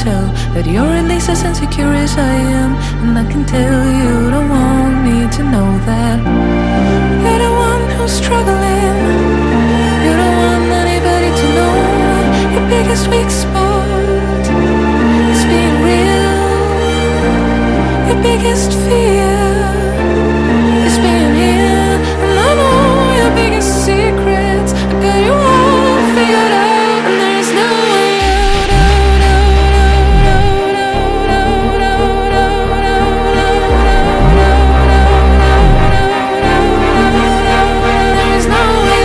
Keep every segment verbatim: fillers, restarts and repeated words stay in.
tell that you're at least as insecure as I am. And I can tell you don't want me to know that you're the one who's struggling. You don't want anybody to know your biggest weak spot is being real. Your biggest fear is being here. And I know your biggest secrets. I got you all figured out, and there's no way out, out, out, out, out, out, out, out, out, out. There's no way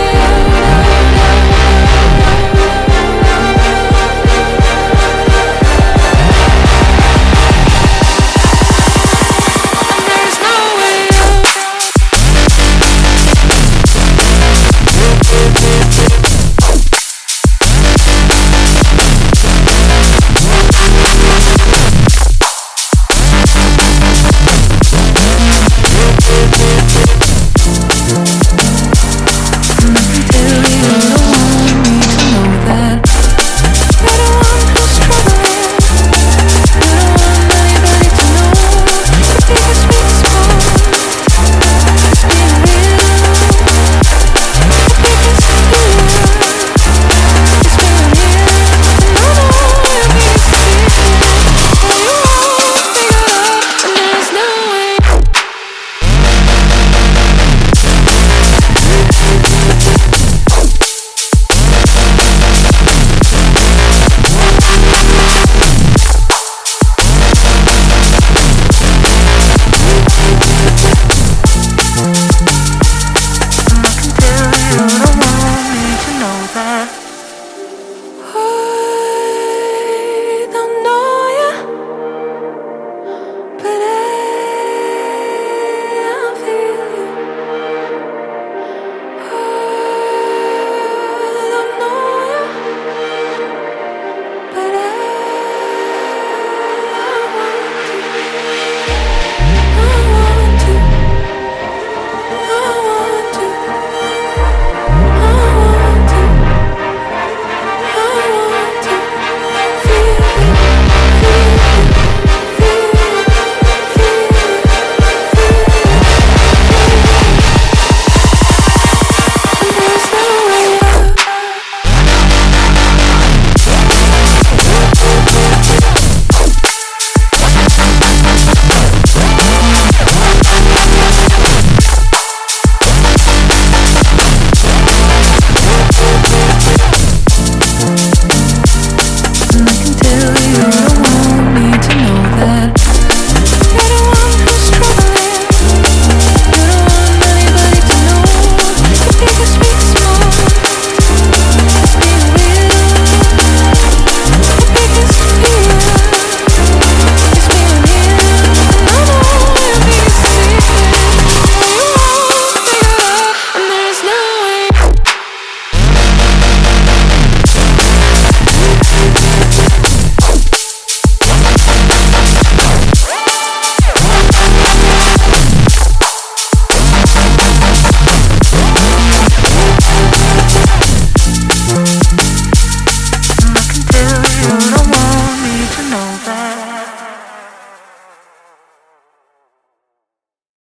know that.